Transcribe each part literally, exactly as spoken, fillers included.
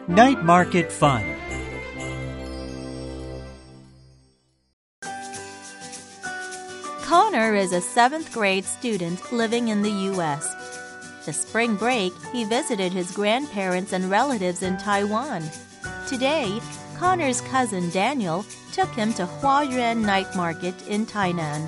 Night Market Fun. Connor is a seventh grade student living in the U S This spring break, he visited his grandparents and relatives in Taiwan. Today, Connor's cousin Daniel took him to Huayuan Night Market in Tainan.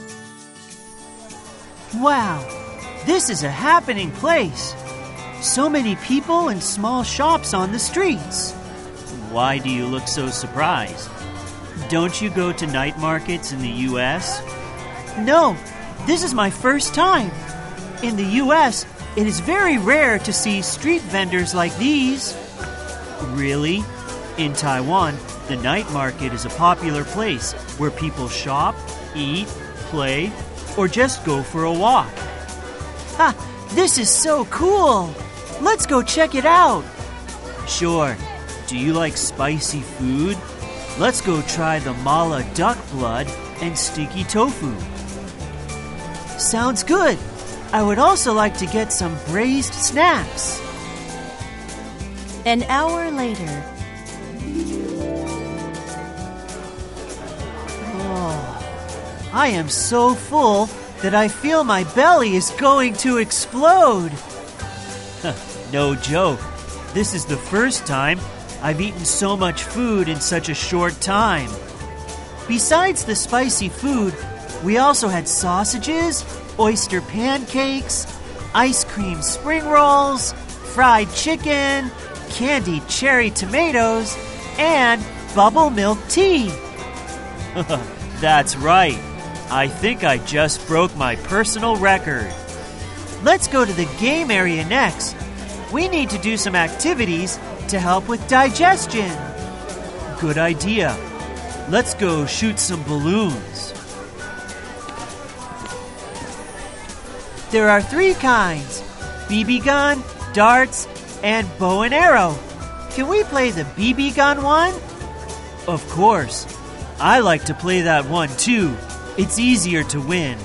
Wow, this is a happening place. So many people and small shops on the streets. Why do you look so surprised? Don't you go to night markets in the U S? No, this is my first time. In the U S, it is very rare to see street vendors like these. Really? In Taiwan, the night market is a popular place where people shop, eat, play, or just go for a walk. Ha! This is so cool! Let's go check it out! Sure. Do you like spicy food? Let's go try the mala duck blood and sticky tofu. Sounds good! I would also like to get some braised snacks. An hour later. Oh, I am so full that I feel my belly is going to explode. No joke. This is the first time I've eaten so much food in such a short time. Besides the spicy food, we also had sausages, oyster pancakes, ice cream spring rolls, fried chicken, candied cherry tomatoes, and bubble milk tea. That's right. I think I just broke my personal record. Let's go to the game area next. We need to do some activities to help with digestion. Good idea. Let's go shoot some balloons. There are three kinds: B B gun, darts, and bow and arrow. Can we play the B B gun one? Of course. I like to play that one too. It's easier to win.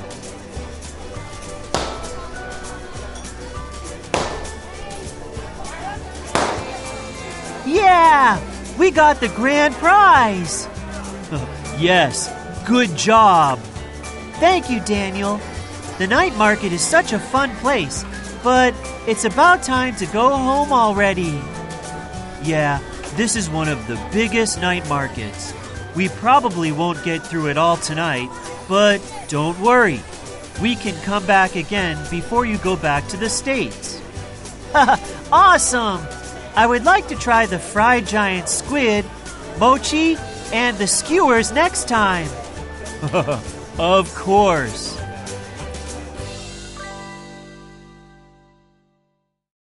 Yeah! We got the grand prize! Yes, good job! Thank you, Daniel. The night market is such a fun place, but it's about time to go home already. Yeah, this is one of the biggest night markets. We probably won't get through it all tonight, but don't worry. We can come back again before you go back to the States. Awesome! I would like to try the fried giant squid, mochi, and the skewers next time. Of course.